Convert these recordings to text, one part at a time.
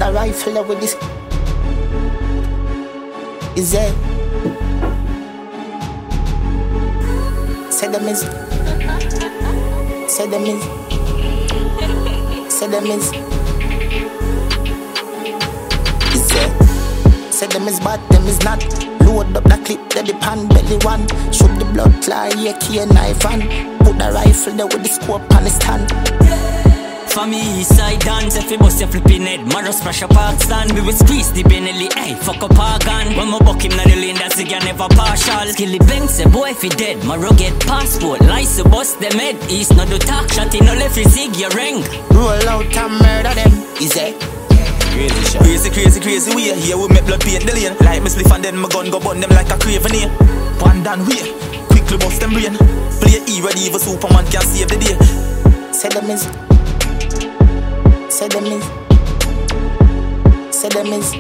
a rifle there with this. Is there? Say them is. Say them is. Say them is. Is there? Say them is bad, them is not. Load up the clip, they the pan belly one. Shoot the blood fly, AK knife and put the rifle there with the scope on the stand. For me, east side dance, if you bust your flipping head, Maro splash a park stand. We will squeeze the Benelli, hey, fuck up our gun. When we buck him na the lane, that's the guy never partial. Skilly bang, say boy if he dead, Maro get passport. Lice to bust them head, east no do talk. Shot in no left, you zig your ring. Roll out and murder them, is it? Crazy way. Here we make blood paint the lane. Like me spliff and then my gun go burn them like a craven here. One down way, quickly bust them brain. Play E ready, even Superman can save the day. Say them is. Say them is. Say them is.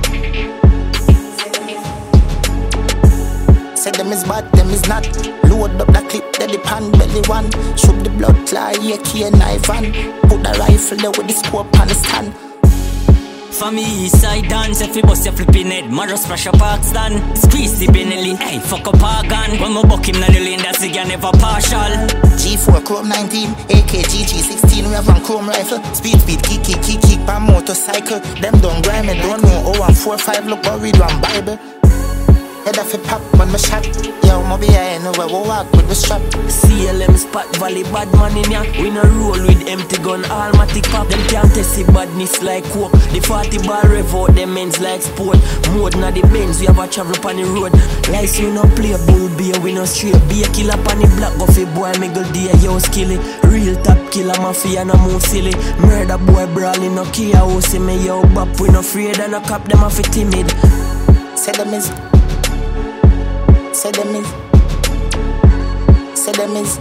Say them is bad, them is not. Load up the clip, they the pan belly one. Shoot the blood fly, AK knife and put the rifle there with the scope on the stand. For me, east side dance, if you bust your flipping head, Maro splash a park stand. Squeeze the Benelli, hey, fuck up our gun. When we buck him na the lane, that's the guy never partial. G4 Chrome 19, AK GG16, we have a chrome rifle. Speed, kick, by motorcycle. Them don't grind me, don't know. 0145, look worried, one Bible. Head off a pop when me shot. Yo, mo be I know where we walk with the strap. CLM spot valley bad man in ya. We no roll with empty gun, almatic pop. Them can't test the badness like coke. The 40 bar rev out them ends like sport. Mode na the Benz, we have a travel on the road. Lice we no play bull beer, we no straight. Be a killer on the block, go fi boy me go day, yo skilly. Real top killer mafia no move silly. Murder boy brawling no kia who see me yo bop. We no afraid and no cop them a fi timid. Say them is. Say them is. Say them is.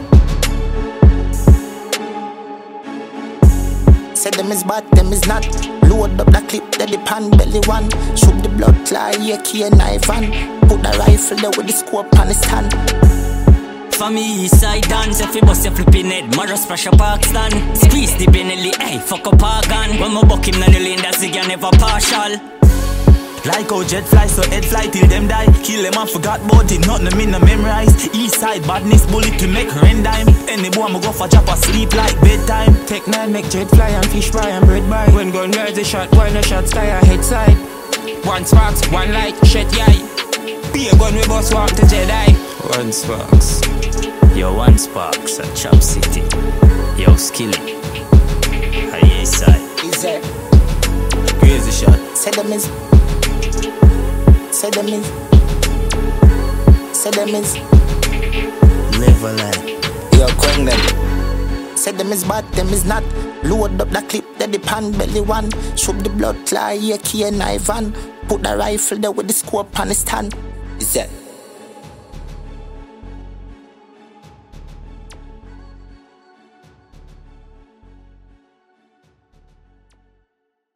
Say them is bad, them is not. Load up the clip, they the pan belly one. Shoot the blood fly, AK knife and put the rifle there with the scope on the stand. For me, east side dance, if you bust your flipping head, Maro splash a park stand. Squeeze the Benelli, hey, fuck up our gun. When we buck him na the lane, that's the guy never partial. Like how jet fly, so head fly till them die. Kill them and forgot about it, nothing me no memorize. East side badness bullet to make rain dime. Any boy me go for chop or sleep like bedtime. Tech 9 make jet fly and fish fry and bread buy. When gun rise a shot, why no shot sky or head side. One sparks, one light, shed yai. Be a gun we boss walk to Jedi. One sparks. Yo, one sparks at Chop City. Yo, Skilly. High east side. Is there? Crazy shot. Say them is. Say them is. Say them is. Never lie. Yo, coin them. Say them is bad, them is not. Load up the clip, they the pan belly one. Shoot the blood fly, AK knife and put the rifle there with the scope on the stand. Is that?